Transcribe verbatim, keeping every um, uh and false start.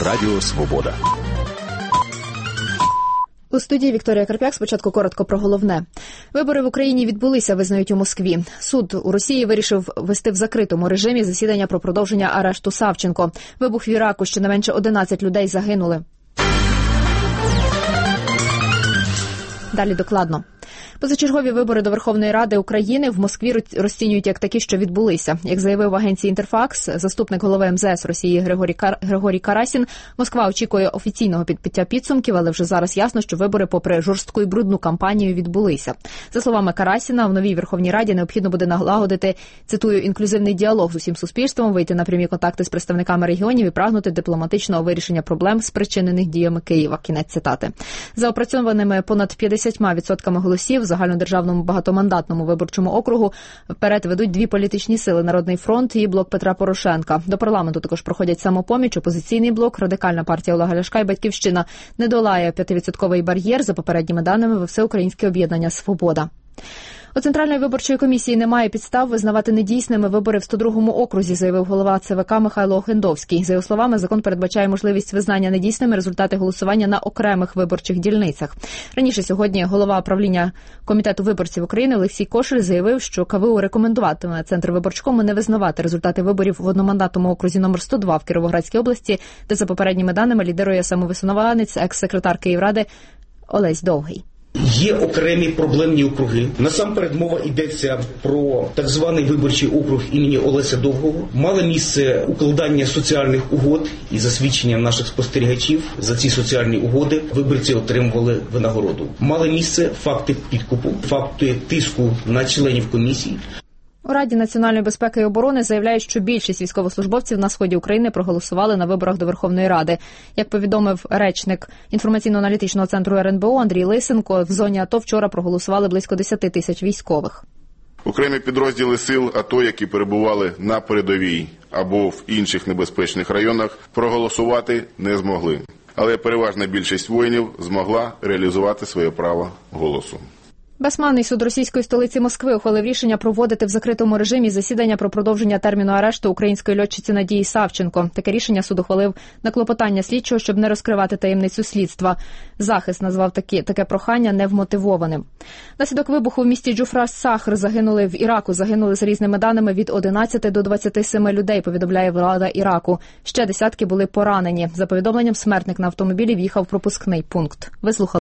Радіо Свобода. У студії Вікторія Карп'як. Спочатку коротко про головне. Вибори в Україні відбулися, визнають у Москві. Суд у Росії вирішив вести в закритому режимі засідання про продовження арешту Савченко. Вибух в Іраку, щонайменше одинадцять людей загинули. Далі докладно. Позачергові вибори до Верховної Ради України в Москві розцінюють як такі, що відбулися. Як заявив в агенції «Інтерфакс» заступник голови ем зе ес Росії Григорій, Кар... Григорій Карасін, Москва очікує офіційного підбиття підсумків, але вже зараз ясно, що вибори, попри жорстку і брудну кампанію, відбулися. За словами Карасіна, в новій Верховній Раді необхідно буде налагодити, цитую, інклюзивний діалог з усім суспільством, вийти на прямі контакти з представниками регіонів і прагнути дипломатичного вирішення проблем, спричинених діями Києва. Кінець цитати. За опрацьованими понад п'ятдесят відсотків голосів в загальнодержавному багатомандатному виборчому округу вперед ведуть дві політичні сили – Народний фронт і Блок Петра Порошенка. До парламенту також проходять Самопоміч, Опозиційний блок, Радикальна партія Олега Ляшка і Батьківщина. Не долає п'ятивідсотковий бар'єр, за попередніми даними, Всеукраїнське об'єднання «Свобода». У Центральної виборчої комісії немає підстав визнавати недійсними вибори в сто другому окрузі, заявив голова це ве ка Михайло Охендовський. За його словами, закон передбачає можливість визнання недійсними результати голосування на окремих виборчих дільницях. Раніше сьогодні голова правління Комітету виборців України Олексій Кошель заявив, що ка ве у рекомендуватиме Центрвиборчкому не визнавати результати виборів в одномандатному окрузі номер сто два в Кіровоградській області, де за попередніми даними лідирує самовисуванець, екс-секретар Київради Олесь Довгий. Є окремі проблемні округи. Насамперед мова йдеться про так званий виборчий округ імені Олеся Довгого. Мало місце укладання соціальних угод і засвідчення наших спостерігачів. За ці соціальні угоди виборці отримували винагороду. Мало місце факти підкупу, факти тиску на членів комісії. У Раді національної безпеки і оборони заявляють, що більшість військовослужбовців на сході України проголосували на виборах до Верховної Ради. Як повідомив речник інформаційно-аналітичного центру ер ен бе о Андрій Лисенко, в зоні АТО вчора проголосували близько десять тисяч військових. Окремі підрозділи сил АТО, які перебували на передовій або в інших небезпечних районах, проголосувати не змогли. Але переважна більшість воїнів змогла реалізувати своє право голосу. Басманний суд російської столиці Москви ухвалив рішення проводити в закритому режимі засідання про продовження терміну арешту української льотчиці Надії Савченко. Таке рішення суд ухвалив на клопотання слідчого, щоб не розкривати таємницю слідства. Захист назвав такі, таке прохання невмотивованим. Наслідок вибуху в місті Джуфра-Сахр загинули в Іраку. Загинули за різними даними від одинадцяти до двадцяти семи людей, повідомляє влада Іраку. Ще десятки були поранені. За повідомленням, смертник на автомобілі в'їхав в пропускний пункт. Вислухали.